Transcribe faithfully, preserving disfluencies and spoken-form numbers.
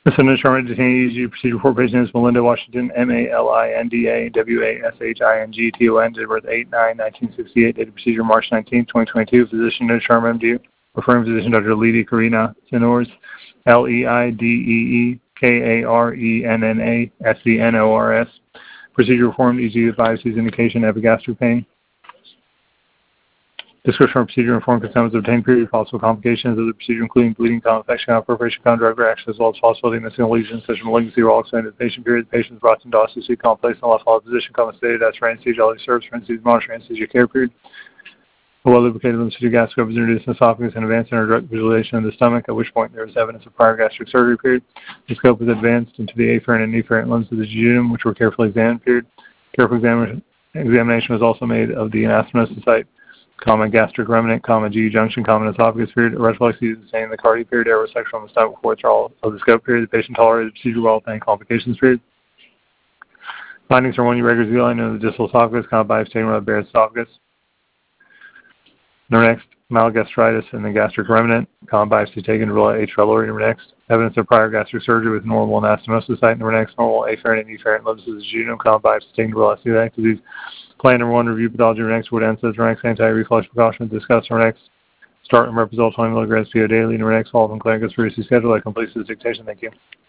This undetermined detainee E G procedure report patient is Melinda Washington, M A L I N D A W A S H I N G T O N, date of birth eight nine nineteen sixty-eight, date of procedure March nineteenth, twenty twenty-two, physician to term M D, referring physician Doctor Leedy Karina Senors, L E I D E E K A R E N N A S E N O R S. Procedure performed, E G biopsies indication epigastric pain. Description of procedure informed consent was obtained. Period. Possible complications of the procedure including bleeding, common infection, perforation, common drug reaction, as well as possibility of missing a lesion, such as malignancy, or all extended the patient period. The patient is brought to endoscopy, common place in the left hollow position, common stated as for anesthesia, all these serves for anesthesia, monitoring anesthesia care period. A well-lubricated lymphatic gastric is introduced in the esophagus and advanced inner visualization of the stomach, at which point there is evidence of prior gastric surgery period. The scope is advanced into the afferent and efferent limbs of the jejunum, which were carefully examined period. Careful examination, examination was also made of the anastomosis site, common gastric remnant, common G junction, common esophagus period, a reflexy sustained the cardiac period, air section on the stomach before withdrawal of the scope period. The patient tolerated the procedure well with any complications period. Findings are one irregular Z-line of the distal esophagus, common biopsy of the Barrett's esophagus. Next, malgastritis in the gastric remnant, common biopsy taken to rule out H. pylori. Next, evidence of prior gastric surgery with normal anastomosis site. Next, normal afferent and efferent limbs of the jejunum, common biopsy taken to rule out celiac disease. Plan number one, review pathology. Next, wood N SAIDs. Next, anti-reflux precautions discussed. Next, start and represent twenty milligrams P O daily. Next, follow from clinic conspiracy schedule that completes this dictation. Thank you.